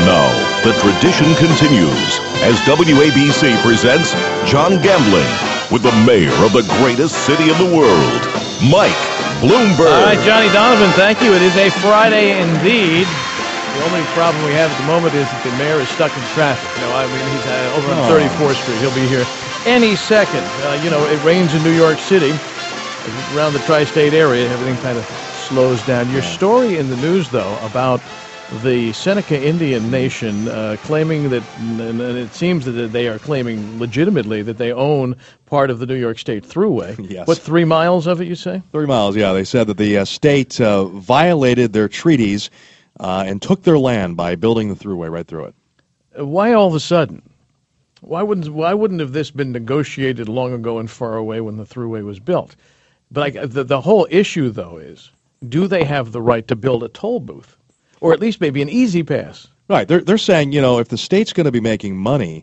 Now, the tradition continues as WABC presents John Gambling with the mayor of the greatest city in the world, Mike Bloomberg. All right, Johnny Donovan, thank you. It is a Friday indeed. The only problem we have at the moment is that the mayor is stuck in traffic. He's over on 34th Street. He'll be here any second. It rains in New York City. Around the tri-state area, everything kind of slows down. Your story in the news, though, about the Seneca Indian Nation claiming that, and it seems that they are claiming legitimately that they own part of the New York State Thruway. Yes. What, 3 miles of it, you say? 3 miles, yeah. They said that the state violated their treaties and took their land by building the Thruway right through it. Why all of a sudden? Why wouldn't have this been negotiated long ago and far away when the Thruway was built? But the whole issue, though, is do they have the right to build a toll booth? Or at least maybe an easy pass? Right. They're saying, if the state's going to be making money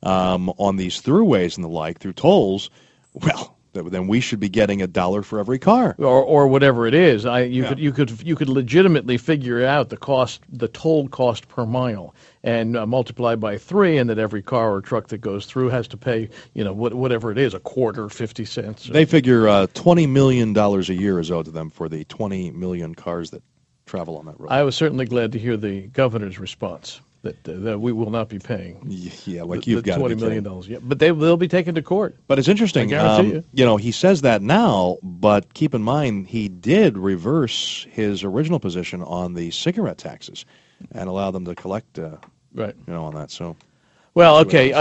on these throughways and the like through tolls, well, then we should be getting $1 for every car, or whatever it is. You could legitimately figure out the toll cost per mile, and multiply by 3, and that every car or truck that goes through has to pay whatever it is, a quarter, 50 cents. They figure $20 million a year is owed to them for the 20 million cars that travel on that road. I was certainly glad to hear the governor's response that we will not be paying. Yeah, like you've got $20 million. Yeah, but they'll be taken to court. But it's interesting. I guarantee you. He says that now, but keep in mind he did reverse his original position on the cigarette taxes and allow them to collect, right. On that. So. Well, okay.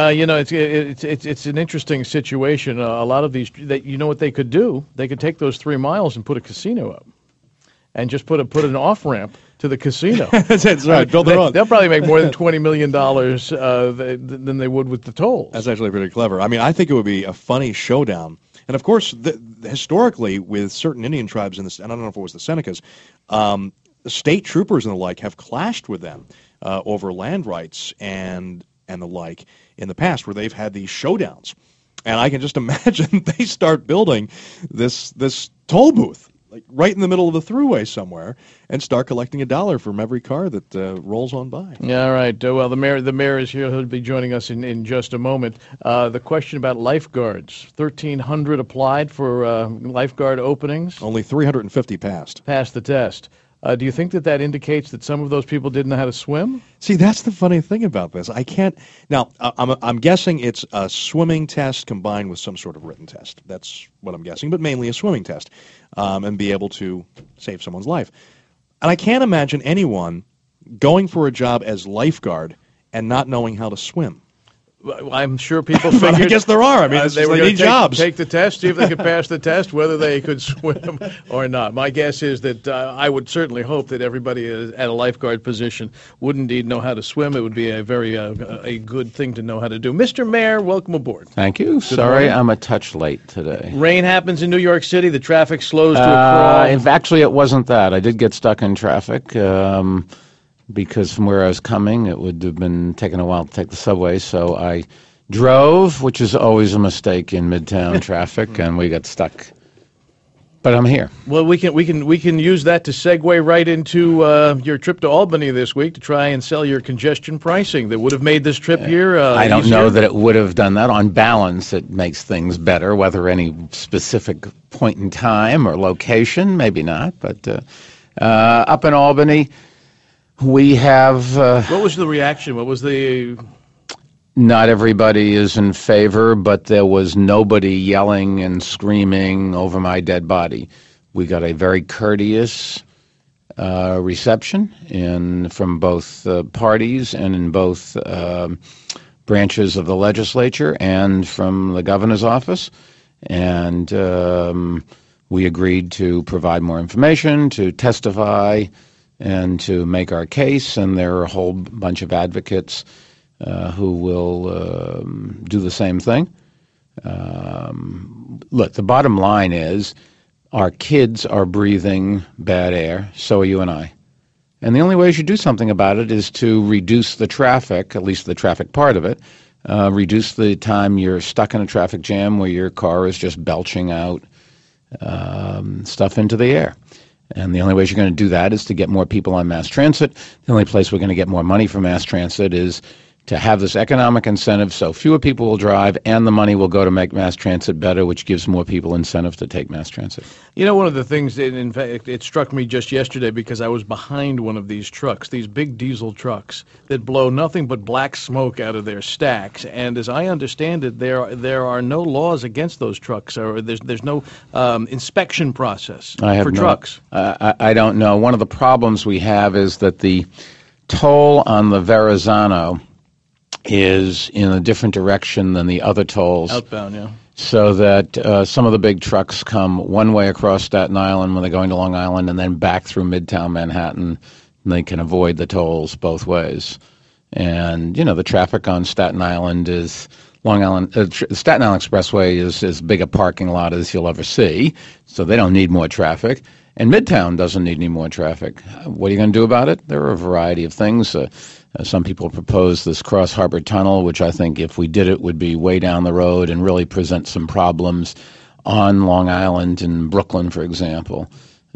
It's an interesting situation. A lot of these, what they could do? They could take those 3 miles and put a casino up, and just put an off ramp to the casino. That's right. Build their own. They'll probably make more than $20 million than they would with the tolls. That's actually pretty clever. I think it would be a funny showdown. And of course, historically, with certain Indian tribes in this, and I don't know if it was the Senecas, state troopers and the like have clashed with them over land rights and the like in the past, where they've had these showdowns. And I can just imagine they start building this toll booth, like right in the middle of the thruway somewhere, and start collecting $1 from every car that rolls on by. Yeah, all right. Well, the mayor is here. He'll be joining us in just a moment. The question about lifeguards: 1,300 applied for lifeguard openings. Only 350 passed. Passed the test. Do you think that indicates that some of those people didn't know how to swim? See, that's the funny thing about this. I can't. Now, I'm guessing it's a swimming test combined with some sort of written test. That's what I'm guessing, but mainly a swimming test, and be able to save someone's life. And I can't imagine anyone going for a job as lifeguard and not knowing how to swim. I'm sure people figured. I guess there are. They were need jobs. Take the test, see if they could pass the test, whether they could swim or not. My guess is that I would certainly hope that everybody at a lifeguard position would indeed know how to swim. It would be a very a good thing to know how to do. Mr. Mayor, welcome aboard. Thank you. Sorry, I'm a touch late today. Rain happens in New York City. The traffic slows to a crawl. Actually, it wasn't that. I did get stuck in traffic. Because from where I was coming, it would have been taking a while to take the subway. So I drove, which is always a mistake in Midtown traffic, and we got stuck. But I'm here. Well, we can use that to segue right into your trip to Albany this week to try and sell your congestion pricing that would have made this trip here I don't easier. know that it would have done that. On balance, it makes things better. Whether any specific point in time or location, maybe not. But up in Albany, we have... what was the reaction? What was the... Not everybody is in favor, but there was nobody yelling and screaming over my dead body. We got a very courteous reception from both parties and in both branches of the legislature and from the governor's office. And we agreed to provide more information, to testify, and to make our case, and there are a whole bunch of advocates who will do the same thing. Look, the bottom line is our kids are breathing bad air, so are you and I. And the only way you should do something about it is to reduce the traffic, at least the traffic part of it, reduce the time you're stuck in a traffic jam where your car is just belching out stuff into the air. And the only way you're going to do that is to get more people on mass transit. The only place we're going to get more money for mass transit is to have this economic incentive so fewer people will drive and the money will go to make mass transit better, which gives more people incentive to take mass transit. You know, one of the things, that, in fact, it struck me just yesterday because I was behind one of these trucks, these big diesel trucks that blow nothing but black smoke out of their stacks. And as I understand it, there are no laws against those trucks, or there's no inspection process for trucks. I don't know. One of the problems we have is that the toll on the Verrazano is in a different direction than the other tolls. Outbound, yeah. So that some of the big trucks come one way across Staten Island when they're going to Long Island and then back through Midtown Manhattan, and they can avoid the tolls both ways. And, the traffic on Staten Island is Long Island, the Staten Island Expressway is as big a parking lot as you'll ever see, so they don't need more traffic. And Midtown doesn't need any more traffic. What are you going to do about it? There are a variety of things. Some people propose this Cross Harbor Tunnel, which I think if we did it would be way down the road and really present some problems on Long Island and Brooklyn, for example,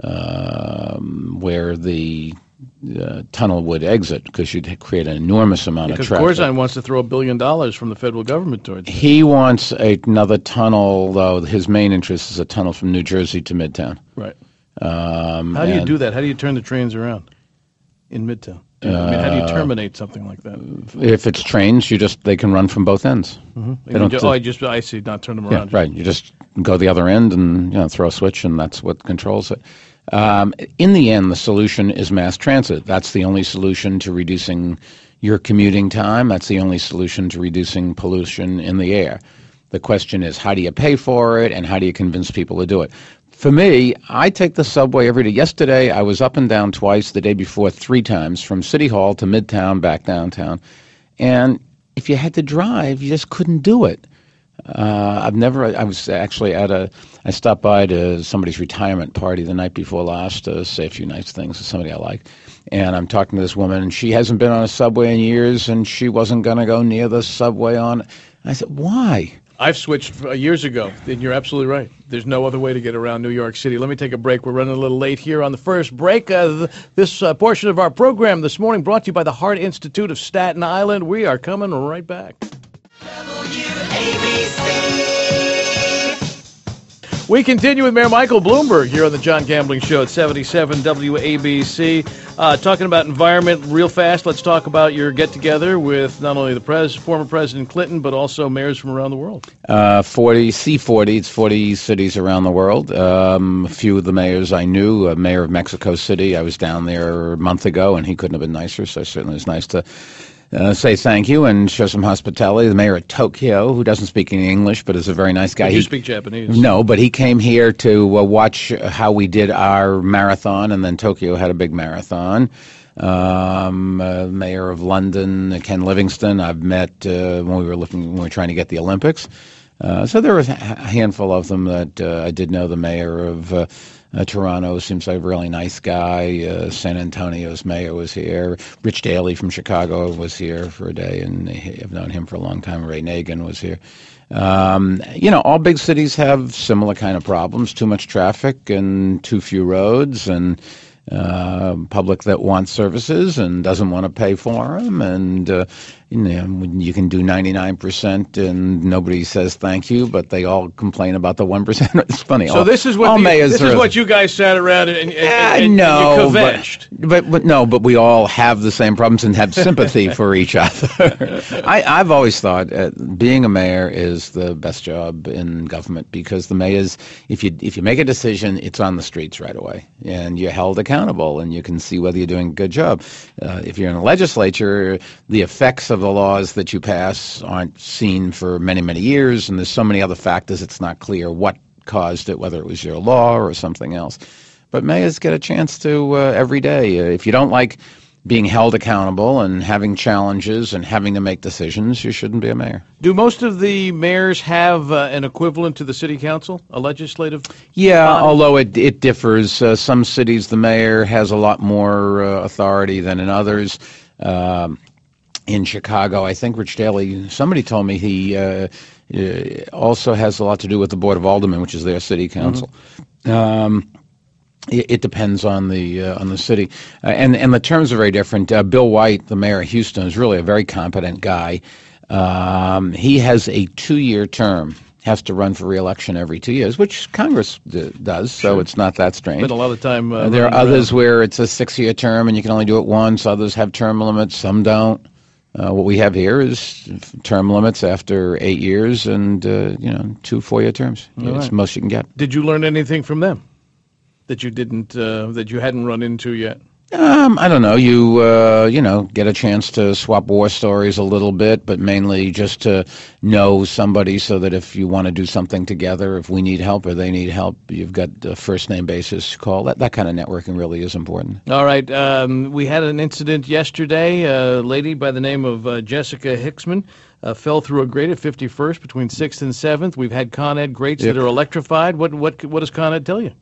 where the tunnel would exit, because you'd create an enormous amount of traffic. Because Corzine wants to throw $1 billion from the federal government towards it. He wants another tunnel, though his main interest is a tunnel from New Jersey to Midtown. Right. How do you do that? How do you turn the trains around in Midtown? How do you terminate something like that? If it's trains, they can run from both ends. Mm-hmm. I see, not turn them around. Yeah, right. You just go the other end and throw a switch, and that's what controls it. In the end, the solution is mass transit. That's the only solution to reducing your commuting time. That's the only solution to reducing pollution in the air. The question is, how do you pay for it, and how do you convince people to do it? For me, I take the subway every day. Yesterday, I was up and down twice. The day before, 3 times, from City Hall to Midtown, back downtown. And if you had to drive, you just couldn't do it. I was actually I stopped by to somebody's retirement party the night before last to say a few nice things to somebody I like. And I'm talking to this woman, and she hasn't been on a subway in years, and she wasn't going to go near the subway on. I said, why? I've switched years ago, and you're absolutely right. There's no other way to get around New York City. Let me take a break. We're running a little late here on the first break. This portion of our program this morning brought to you by the Heart Institute of Staten Island. We are coming right back. We continue with Mayor Michael Bloomberg here on the John Gambling Show at 77 WABC. Talking about environment real fast, let's talk about your get-together with not only the former President Clinton, but also mayors from around the world. 40 it's 40 cities around the world. A few of the mayors I knew, Mayor of Mexico City, I was down there a month ago, and he couldn't have been nicer, so certainly it was nice to say thank you and show some hospitality. The mayor of Tokyo, who doesn't speak any English but is a very nice guy. You speak Japanese. No, but he came here to watch how we did our marathon, and then Tokyo had a big marathon. Mayor of London, Ken Livingstone, I've met when we were trying to get the Olympics. So there was a handful of them that I did know. The mayor of Toronto seems like a really nice guy. San Antonio's mayor was here. Rich Daley from Chicago was here for a day, and I've known him for a long time. Ray Nagin was here. All big cities have similar kind of problems: too much traffic and too few roads, and public that wants services and doesn't want to pay for them, and you can do 99% and nobody says thank you, but they all complain about the 1%. It's funny. So this is what you guys sat around and you kvetched. But we all have the same problems and have sympathy for each other. I've always thought being a mayor is the best job in government, because the mayors, if you make a decision, it's on the streets right away, and you're held accountable, and you can see whether you're doing a good job. If you're in the legislature, the effects of the laws that you pass aren't seen for many, many years, and there's so many other factors it's not clear what caused it, whether it was your law or something else. But mayors get a chance to every day. If you don't like being held accountable and having challenges and having to make decisions, you shouldn't be a mayor. Do most of the mayors have an equivalent to the city council, a legislative Yeah, body? Although it differs. Some cities the mayor has a lot more authority than in others. In Chicago, I think Rich Daley, somebody told me he also has a lot to do with the Board of Aldermen, which is their city council. It depends on the city, and the terms are very different. Bill White, the mayor of Houston, is really a very competent guy. He has a 2-year term. Has to run for re-election every 2 years, which Congress does, so it's not that strange. Spent a lot of time. There are others where it's a 6-year term and you can only do it once. Others have term limits. Some don't. What we have here is term limits after 8 years and 2 4-year terms. It's the most you can get. Did you learn anything from them that you didn't that you hadn't run into yet? I don't know. You get a chance to swap war stories a little bit, but mainly just to know somebody so that if you want to do something together, if we need help or they need help, you've got a first name basis call. That kind of networking really is important. All right. We had an incident yesterday. A lady by the name of Jessica Hicksman fell through a grate at 51st between 6th and 7th. We've had Con Ed grates that are electrified. What does Con Ed tell you?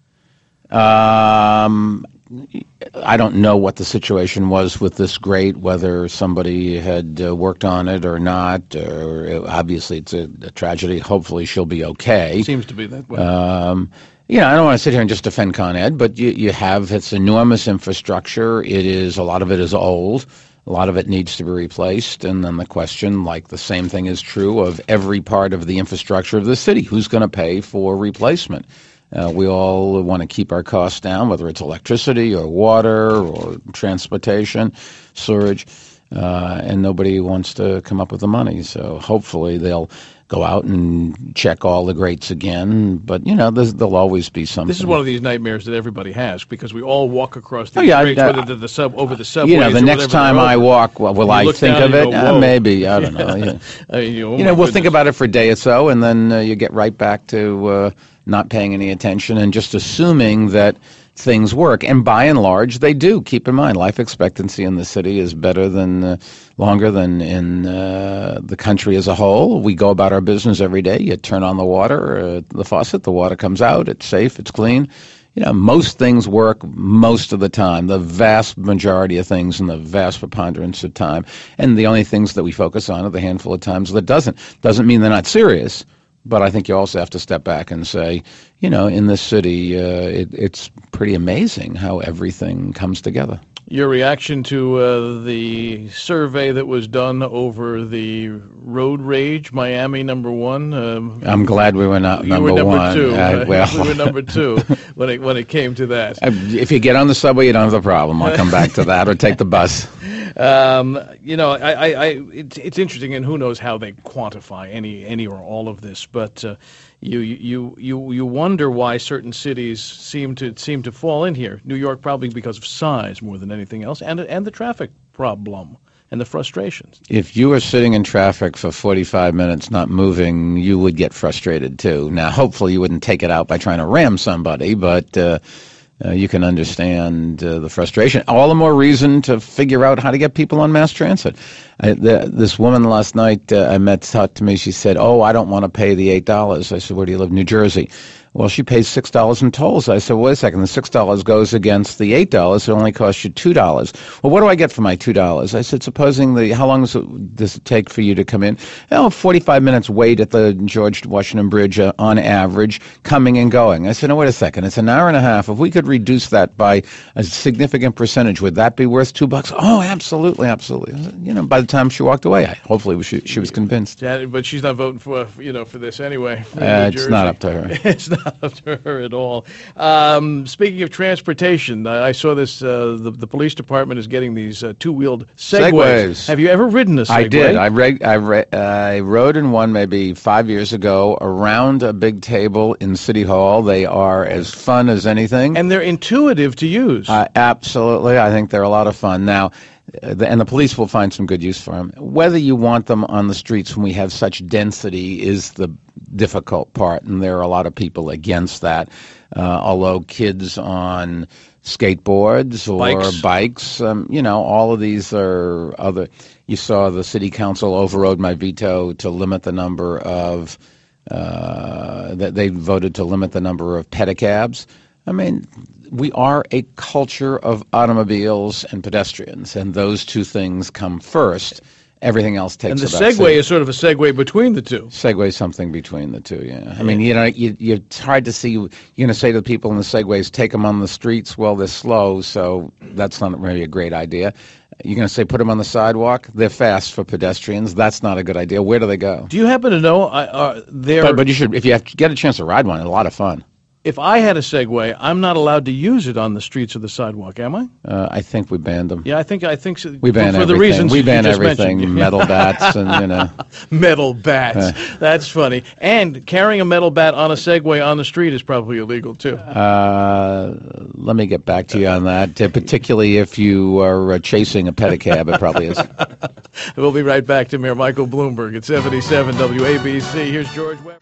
I don't know what the situation was with this grate, whether somebody had worked on it or not. Obviously, it's a tragedy. Hopefully, she'll be okay. Seems to be that way. I don't want to sit here and just defend Con Ed, but you have its enormous infrastructure. A lot of it is old. A lot of it needs to be replaced. And then the question, like the same thing is true of every part of the infrastructure of the city. Who's going to pay for replacement? We all want to keep our costs down, whether it's electricity or water or transportation, sewerage, and nobody wants to come up with the money. So hopefully they'll go out and check all the grates again. But, there'll always be something. This is one of these nightmares that everybody has because we all walk across these grates, whether to over the subways. The next time I walk, will I think of it? Maybe. I don't know. We'll think about it for a day or so, and then you get right back to not paying any attention and just assuming that things work. And by and large, they do. Keep in mind, life expectancy in the city is longer than in the country as a whole. We go about our business every day. You turn on the water, the faucet, the water comes out. It's safe, it's clean. Most things work most of the time, the vast majority of things in the vast preponderance of time. And the only things that we focus on are the handful of times that doesn't. Doesn't mean they're not serious. But I think you also have to step back and say, in this city, it's pretty amazing how everything comes together. Your reaction to the survey that was done over the road rage, Miami #1? I'm glad we were not number one. We were number 2 when it came to that. If you get on the subway, you don't have the problem. I'll come back to that, or take the bus. It's interesting, and who knows how they quantify any or all of this, but you wonder why certain cities seem to fall in here. New York probably because of size more than anything else, and the traffic problem and the frustrations. If you were sitting in traffic for 45 minutes not moving, you would get frustrated too. Now, hopefully you wouldn't take it out by trying to ram somebody, but you can understand the frustration. All the more reason to figure out how to get people on mass transit. This woman last night I met talked to me. She said, I don't want to pay the $8. I said, where do you live? New Jersey. Well, she pays $6 in tolls. I said, wait a second, the $6 goes against the $8. It only costs you $2. Well, what do I get for my $2? I said, how long does it take for you to come in? 45 minutes wait at the George Washington Bridge on average, coming and going. I said, no, wait a second, it's an hour and a half. If we could reduce that by a significant percentage, would that be worth $2? Oh, absolutely, absolutely. By the time she walked away, hopefully she was convinced. Yeah, but she's not voting for this anyway. It's not up to her. It's not up to her at all. Speaking of transportation, I saw this. The police department is getting these two-wheeled Segways. Have you ever ridden a Segway? I did. I rode in one maybe 5 years ago around a big table in City Hall. They are as fun as anything. And they're intuitive to use. Absolutely. I think they're a lot of fun. Now, and the police will find some good use for them. Whether you want them on the streets when we have such density is the difficult part, and there are a lot of people against that. Although kids on skateboards or bikes, all of these are other. You saw the city council overrode my veto to limit the number of. That they voted to limit the number of pedicabs. I mean, we are a culture of automobiles and pedestrians, and those two things come first. Everything else takes And the a back Segway seat. is sort of a segue between the two. Segway something between the two, yeah. I mean, it's hard to see. You're going to say to the people in the Segways, take them on the streets. Well, they're slow, so that's not really a great idea. You're going to say put them on the sidewalk. They're fast for pedestrians. That's not a good idea. Where do they go? Do you happen to know But you should, if you have to get a chance to ride one, it's a lot of fun. if I had a Segway, I'm not allowed to use it on the streets or the sidewalk, am I? I think we banned them. Yeah, I think so. We ban for everything. the reasons We you ban just everything. mentioned. Metal bats and Metal bats. That's funny. And carrying a metal bat on a Segway on the street is probably illegal too. Let me get back to you on that. Particularly if you are chasing a pedicab, it probably is. We'll be right back to Mayor Michael Bloomberg at 77 WABC. Here's George Webb.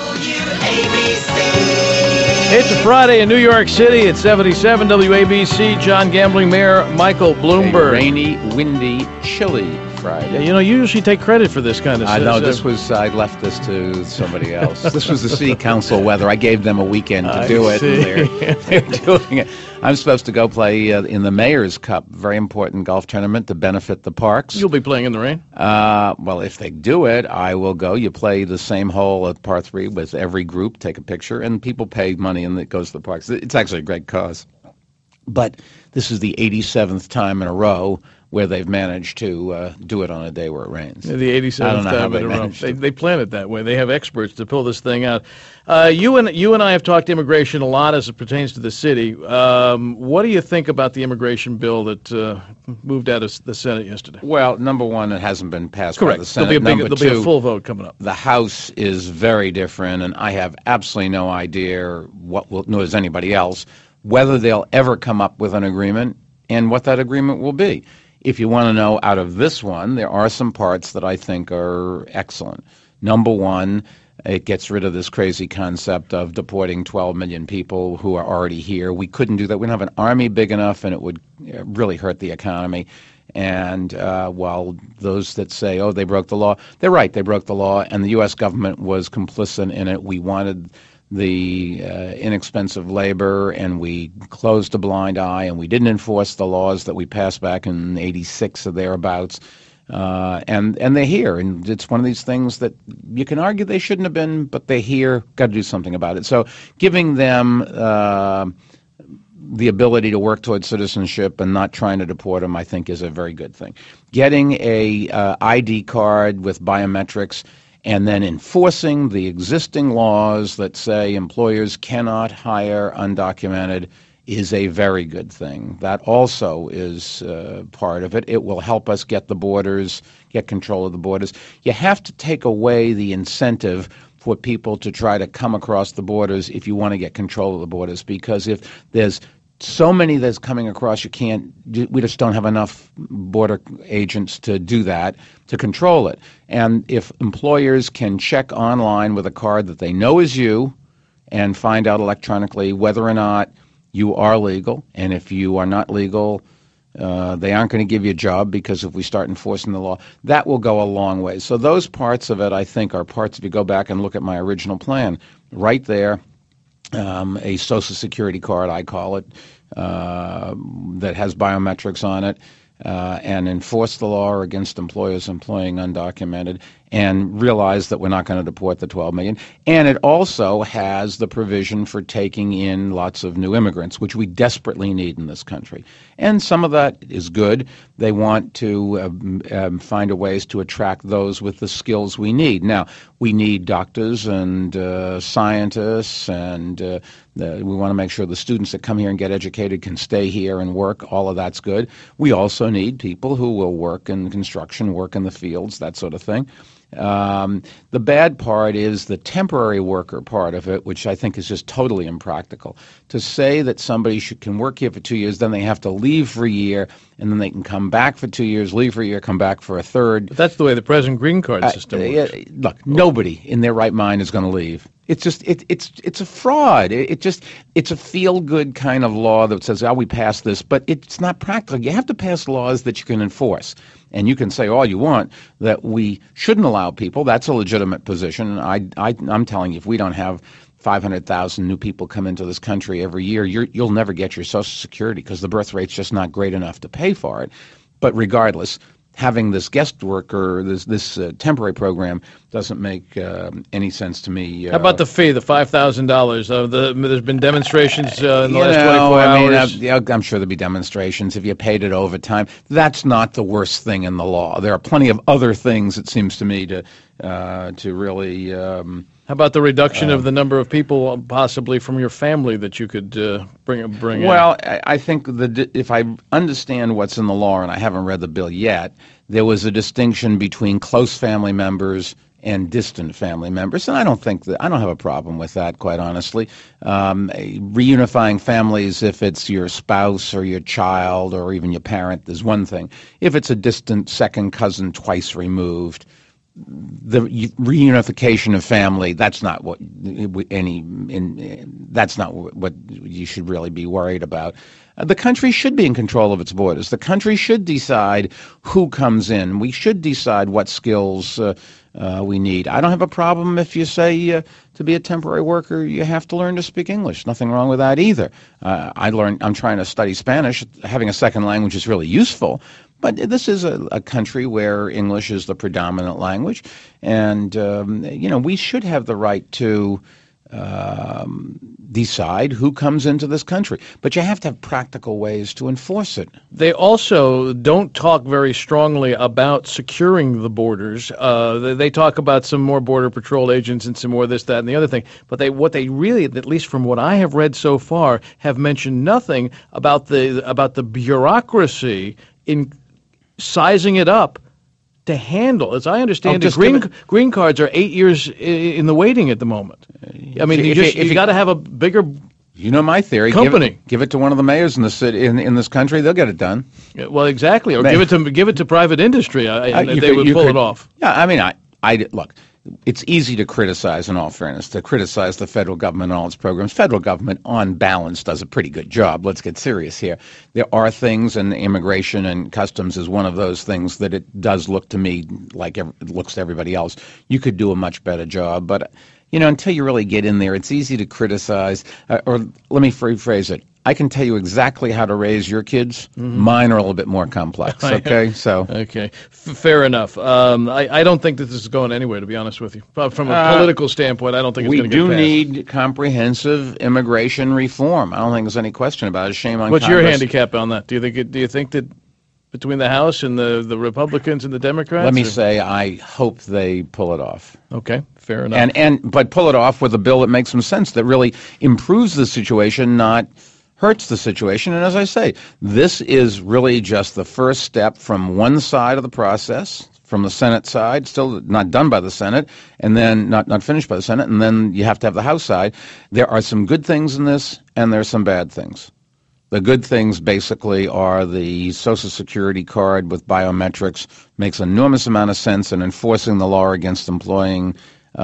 It's a Friday in New York City at 77 WABC. John Gambling Mayor Michael Bloomberg. A rainy, windy, chilly Friday. You usually take credit for this kind of stuff. I know I left this to somebody else. This was the city council weather. I gave them a weekend to do it. And they're doing it. I'm supposed to go play in the Mayor's Cup, very important golf tournament to benefit the parks. You'll be playing in the rain? Well, if they do it, I will go. You play the same hole at par 3 with every group, take a picture, and people pay money and it goes to the parks. It's actually a great cause. But this is the 87th time in a row where they've managed to do it on a day where it rains. The 87th time in a row. They plan it that way. They have experts to pull this thing out. You and I have talked immigration a lot as it pertains to the city. What do you think about the immigration bill that moved out of the Senate yesterday? Well, number one, it hasn't been passed by the Senate. There'll be a full vote coming up. The House is very different, and I have absolutely no idea nor does anybody else, whether they'll ever come up with an agreement and what that agreement will be. If you want to know out of this one, there are some parts that I think are excellent. Number one, it gets rid of this crazy concept of deporting 12 million people who are already here. We couldn't do that. We don't have an army big enough, and it would really hurt the economy. And while those that say, oh, they broke the law, they're right, they broke the law, and the U.S. government was complicit in it. We wanted the inexpensive labor, and we closed a blind eye, and we didn't enforce the laws that we passed back in '86 or thereabouts. And they're here, and it's one of these things that you can argue they shouldn't have been, but they're here, got to do something about it. So giving them the ability to work towards citizenship and not trying to deport them, I think, is a very good thing. Getting a ID card with biometrics and then enforcing the existing laws that say employers cannot hire undocumented is a very good thing. That also is part of it. It will help us get control of the borders. You have to take away the incentive for people to try to come across the borders if you want to get control of the borders, because if there's so many that's coming across, we just don't have enough border agents to do that, to control it. And if employers can check online with a card that they know is you and find out electronically whether or not you are legal, and if you are not legal, they aren't going to give you a job, because if we start enforcing the law, that will go a long way. So those parts of it, I think, are parts, if you go back and look at my original plan, right there, a Social Security card, I call it, that has biometrics on it, and enforce the law against employers employing undocumented, and realize that we're not going to deport the 12 million. And it also has the provision for taking in lots of new immigrants, which we desperately need in this country. And some of that is good. They want to find ways to attract those with the skills we need. Now, we need doctors and scientists, and we want to make sure the students that come here and get educated can stay here and work. All of that's good. We also need people who will work in construction, work in the fields, that sort of thing. The bad part is the temporary worker part of it, which I think is just totally impractical. To say that somebody can work here for 2 years, then they have to leave for a year, and then they can come back for 2 years, leave for a year, come back for a third. But that's the way the present green card system works. Look, nobody in their right mind is going to leave. It's just it's a fraud. It's a feel-good kind of law that says, we passed this, but it's not practical. You have to pass laws that you can enforce. And you can say all you want that we shouldn't allow people. That's a legitimate position. I'm telling you, if we don't have 500,000 new people come into this country every year, you'll never get your Social Security, because the birth rate's just not great enough to pay for it. But regardless, having this guest worker, this temporary program, doesn't make any sense to me. How about the fee, the $5,000? There's been demonstrations in the last 24 hours. I'm sure there'll be demonstrations if you paid it overtime. That's not the worst thing in the law. There are plenty of other things, it seems to me, to really. How about the reduction of the number of people possibly from your family that you could bring in? Well, I think if I understand what's in the law, and I haven't read the bill yet, there was a distinction between close family members and distant family members, and I don't have a problem with that, quite honestly. Reunifying families, if it's your spouse or your child or even your parent, is one thing. If it's a distant second cousin twice removed, the reunification of family, that's not what that's not what you should really be worried about. The country should be in control of its borders. The country should decide who comes in. We should decide what skills we need. I don't have a problem if you say to be a temporary worker you have to learn to speak English. Nothing wrong with that either. I'm trying to study Spanish. Having a second language is really useful. But this is a country where English is the predominant language, and we should have the right to decide who comes into this country. But you have to have practical ways to enforce it. They also don't talk very strongly about securing the borders. They talk about some more Border Patrol agents and some more this, that, and the other thing. But what they really, at least from what I have read so far, have mentioned nothing about the bureaucracy in sizing it up to handle. As I understand it, green cards are 8 years in the waiting at the moment. I mean, you got to have a bigger. You know my theory. Company. Give it to one of the mayors in the city in this country. They'll get it done. Well, exactly. Or give it to private industry. They would pull it off. Yeah, I mean, I look. It's easy to criticize, in all fairness, the federal government and all its programs. Federal government, on balance, does a pretty good job. Let's get serious here. There are things, and immigration and customs is one of those things that it does look to me like it looks to everybody else. You could do a much better job, but until you really get in there, it's easy to criticize. Or let me rephrase it. I can tell you exactly how to raise your kids. Mm-hmm. Mine are a little bit more complex. Okay, so okay, fair enough. I don't think that this is going anywhere, to be honest with you. From a political standpoint, I don't think it's going to get passed. We do need comprehensive immigration reform. I don't think there's any question about it. Shame on What's Congress. Your handicap on that? Do you think that between the House and the Republicans and the Democrats? Let me say, I hope they pull it off. Okay, fair enough. But pull it off with a bill that makes some sense, that really improves the situation, not hurts the situation. And as I say, this is really just the first step from one side of the process, from the Senate side, still not done by the Senate, and then not finished by the Senate, and then you have to have the House side. There are some good things in this, and there are some bad things. The good things basically are the Social Security card with biometrics makes an enormous amount of sense in enforcing the law against employing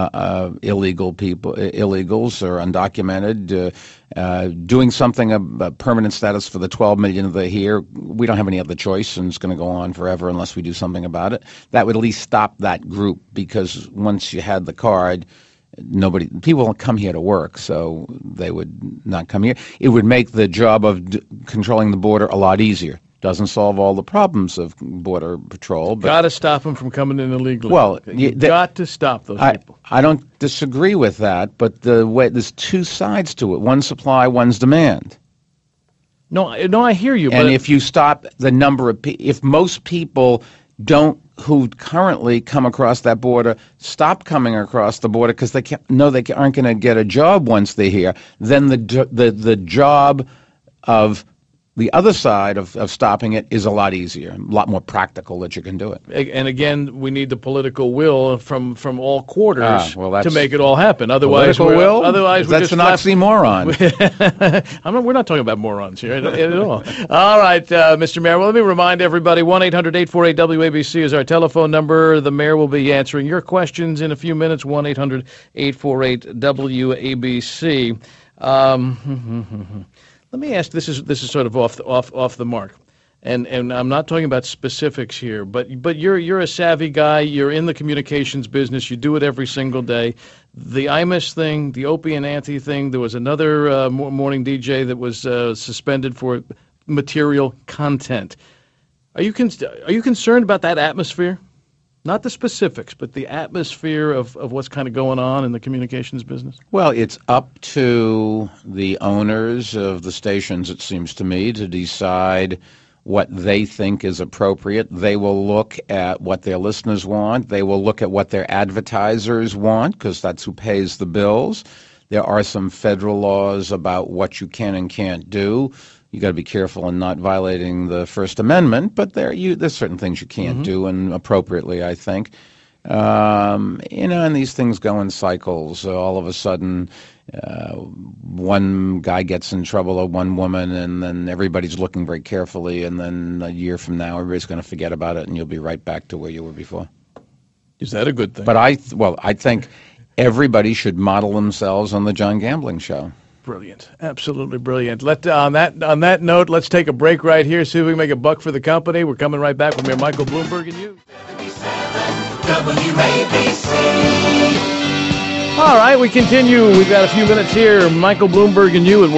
illegals or undocumented, doing something a permanent status for the 12 million that are here. We don't have any other choice, and it's going to go on forever unless we do something about it. That would at least stop that group, because once you had the card, people won't come here to work, so they would not come here. It would make the job of controlling the border a lot easier. Doesn't solve all the problems of Border Patrol. Got to stop them from coming in illegally. Well, got to stop those people. I don't disagree with that, but there's two sides to it. One supply, one's demand. No, I hear you. And if you stop the number of if most people who currently come across that border stop coming across the border because they aren't going to get a job once they're here, then the job of the other side of stopping it is a lot easier, a lot more practical that you can do it. And again, we need the political will from all quarters to make it all happen. Otherwise, that's an oxymoron. We're not talking about morons here at all. All right, Mr. Mayor. Well, let me remind everybody: 1-800-848-WABC is our telephone number. The mayor will be answering your questions in a few minutes. 1-800-848-WABC. Let me ask. This is sort of off the mark, and I'm not talking about specifics here. But you're a savvy guy. You're in the communications business. You do it every single day. The IMUS thing, the Opie and Anthony thing. There was another morning DJ that was suspended for material content. Are you concerned about that atmosphere? Not the specifics, but the atmosphere of what's kind of going on in the communications business? Well, it's up to the owners of the stations, it seems to me, to decide what they think is appropriate. They will look at what their listeners want. They will look at what their advertisers want, because that's who pays the bills. There are some federal laws about what you can and can't do. You got to be careful in not violating the First Amendment, but there's certain things you can't do, and appropriately, I think. And these things go in cycles. All of a sudden, one guy gets in trouble, or one woman, and then everybody's looking very carefully, and then a year from now, everybody's going to forget about it, and you'll be right back to where you were before. Is that a good thing? But I think everybody should model themselves on the John Gambling Show. Brilliant. Absolutely brilliant. On that note, let's take a break right here, see if we can make a buck for the company. We're coming right back with Mayor Michael Bloomberg and you. WABC. All right, we continue. We've got a few minutes here. Michael Bloomberg and you at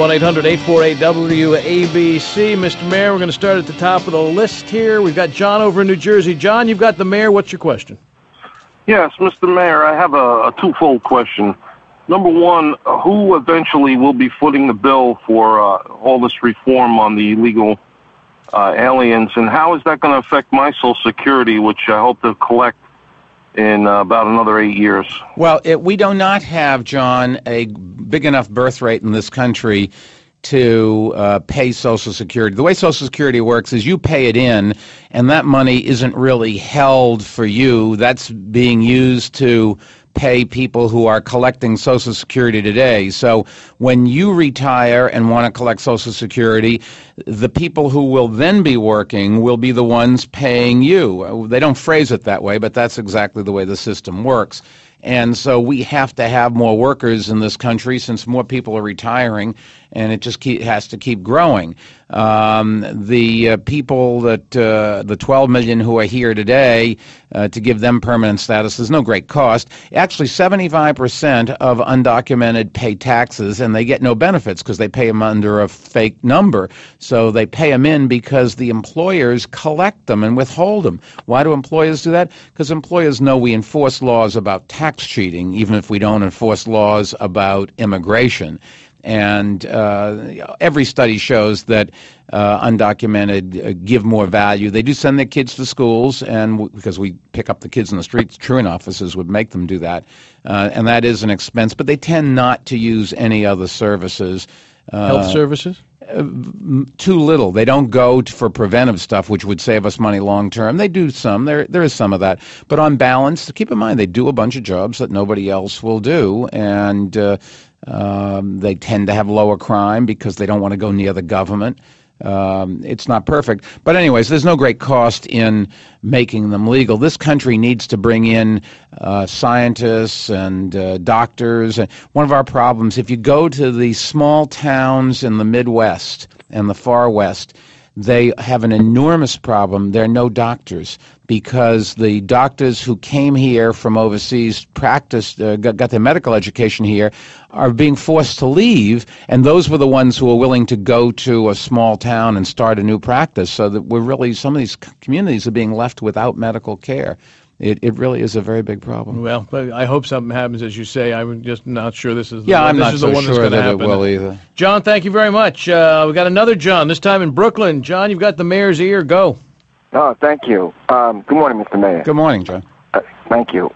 1-800-848-WABC. Mr. Mayor, we're going to start at the top of the list here. We've got John over in New Jersey. John, you've got the mayor. What's your question? Yes, Mr. Mayor, I have a twofold question. Number one, who eventually will be footing the bill for all this reform on the illegal aliens, and how is that going to affect my Social Security, which I hope to collect in about another 8 years? Well, we do not have, John, a big enough birth rate in this country to pay Social Security. The way Social Security works is you pay it in, and that money isn't really held for you. That's being used to pay people who are collecting Social Security today. So when you retire and want to collect Social Security, the people who will then be working will be the ones paying you. They don't phrase it that way, but that's exactly the way the system works. And so we have to have more workers in this country since more people are retiring, and it just has to keep growing. The people the 12 million who are here today, to give them permanent status, there's no great cost. Actually, 75% of undocumented pay taxes, and they get no benefits because they pay them under a fake number. So they pay them in because the employers collect them and withhold them. Why do employers do that? Because employers know we enforce laws about tax cheating, even if we don't enforce laws about immigration. And every study shows that undocumented give more value. They do send their kids to schools, and because we pick up the kids in the streets, truant offices would make them do that, and that is an expense. But they tend not to use any other services. Health services? Too little. They don't go for preventive stuff, which would save us money long term. They do some. There is some of that. But on balance, keep in mind, they do a bunch of jobs that nobody else will do, and they tend to have lower crime because they don't want to go near the government. It's not perfect. But anyways, there's no great cost in making them legal. This country needs to bring in scientists and doctors. One of our problems, if you go to the small towns in the Midwest and the Far West, they have an enormous problem. There are no doctors because the doctors who came here from overseas, practiced, got their medical education here, are being forced to leave, and those were the ones who were willing to go to a small town and start a new practice. So that some of these communities are being left without medical care. It really is a very big problem. Well, I hope something happens, as you say. I'm just not sure this is I'm not so sure that it will either. John, thank you very much. We got another John, this time in Brooklyn. John, you've got the mayor's ear. Go. Oh, thank you. Good morning, Mr. Mayor. Good morning, John. Thank you.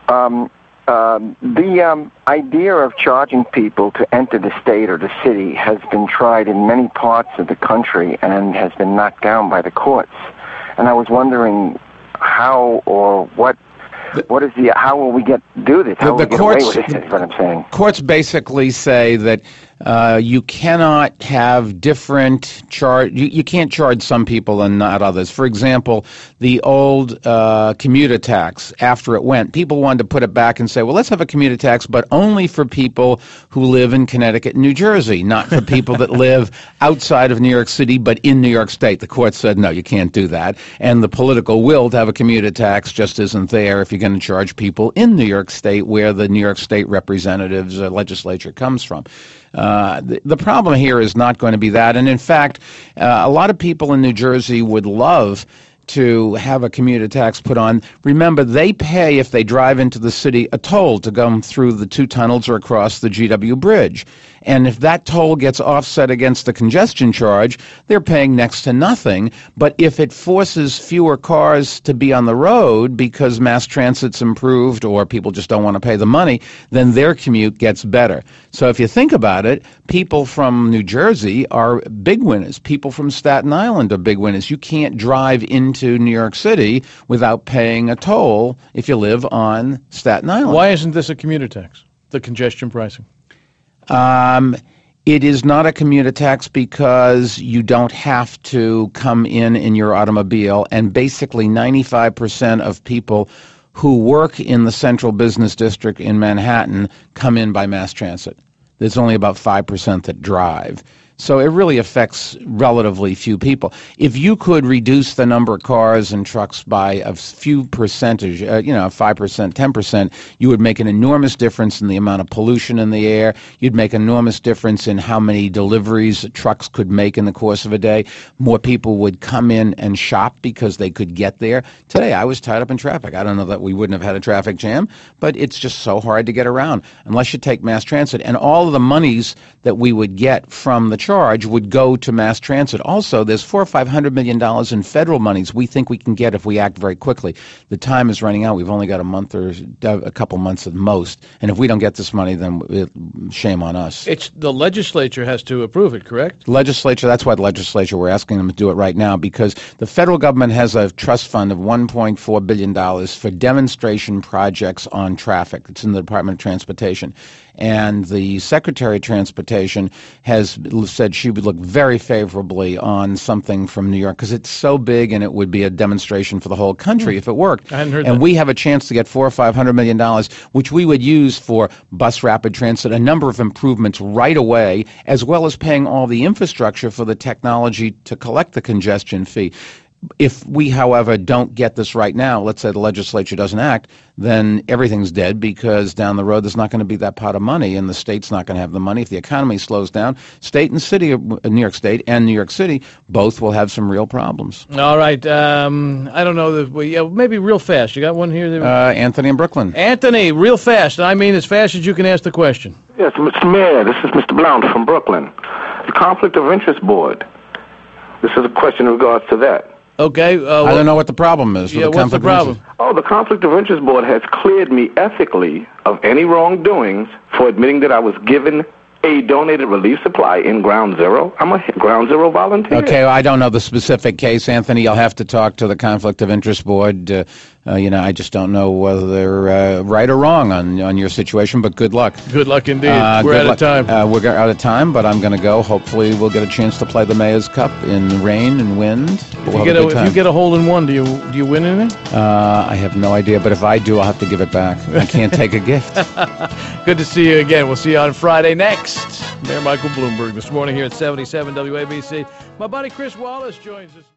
The idea of charging people to enter the state or the city has been tried in many parts of the country and has been knocked down by the courts. And I was wondering how or what is how will we do this? How will we get away with this is what I'm saying. Courts basically say that you cannot have different charge. You can't charge some people and not others. For example, the old commuter tax, after it went, people wanted to put it back and say, well, let's have a commuter tax, but only for people who live in Connecticut and New Jersey, not for people that live outside of New York City but in New York State. The court said, no, you can't do that. And the political will to have a commuter tax just isn't there if you're going to charge people in New York State where the New York State representatives legislature comes from. The problem here is not going to be that. And in fact, a lot of people in New Jersey would love to have a commuter tax put on. Remember, they pay, if they drive into the city, a toll to come through the 2 tunnels or across the GW Bridge. And if that toll gets offset against the congestion charge, they're paying next to nothing. But if it forces fewer cars to be on the road because mass transit's improved or people just don't want to pay the money, then their commute gets better. So if you think about it, people from New Jersey are big winners. People from Staten Island are big winners. You can't drive into New York City without paying a toll if you live on Staten Island. Why isn't this a commuter tax, the congestion pricing? It is not a commuter tax because you don't have to come in your automobile, and basically 95% of people who work in the central business district in Manhattan come in by mass transit. There's only about 5% that drive. So it really affects relatively few people. If you could reduce the number of cars and trucks by a few percentage, 5%, 10%, you would make an enormous difference in the amount of pollution in the air. You'd make an enormous difference in how many deliveries trucks could make in the course of a day. More people would come in and shop because they could get there. Today, I was tied up in traffic. I don't know that we wouldn't have had a traffic jam, but it's just so hard to get around unless you take mass transit. And all of the monies that we would get from the charge would go to mass transit. Also, there's $400 or $500 million in federal monies we think we can get if we act very quickly. The time is running out. We've only got a month or a couple months at most. And if we don't get this money, then shame on us. It's the legislature has to approve it, correct? Legislature, that's why the legislature, we're asking them to do it right now, because the federal government has a trust fund of $1.4 billion for demonstration projects on traffic. It's in the Department of Transportation. And the Secretary of Transportation has said she would look very favorably on something from New York because it's so big and it would be a demonstration for the whole country if it worked. I hadn't heard and that. We have a chance to get $400 or $500 million, which we would use for bus rapid transit, a number of improvements right away, as well as paying all the infrastructure for the technology to collect the congestion fee. If we, however, don't get this right now, let's say the legislature doesn't act, then everything's dead because down the road there's not going to be that pot of money and the state's not going to have the money. If the economy slows down, state and city, New York State and New York City, both will have some real problems. All right. I don't know. Maybe real fast. You got one here? Anthony in Brooklyn. Anthony, real fast. I mean as fast as you can ask the question. Yes, Mr. Mayor, this is Mr. Blount from Brooklyn. The Conflict of Interest Board. This is a question in regards to that. Okay. I don't know what the problem is. What's the problem? Oh, the Conflict of Interest Board has cleared me ethically of any wrongdoings for admitting that I was given a donated relief supply in Ground Zero. I'm a Ground Zero volunteer. Okay, well, I don't know the specific case, Anthony. You'll have to talk to the Conflict of Interest Board. I just don't know whether they're right or wrong on your situation, but good luck. Good luck indeed. We're out of time. We're out of time, but I'm going to go. Hopefully we'll get a chance to play the Mayor's Cup in rain and wind. If you get a hole-in-one, do you win anything? I have no idea, but if I do, I'll have to give it back. I can't take a gift. Good to see you again. We'll see you on Friday next. Mayor Michael Bloomberg this morning here at 77 WABC. My buddy Chris Wallace joins us.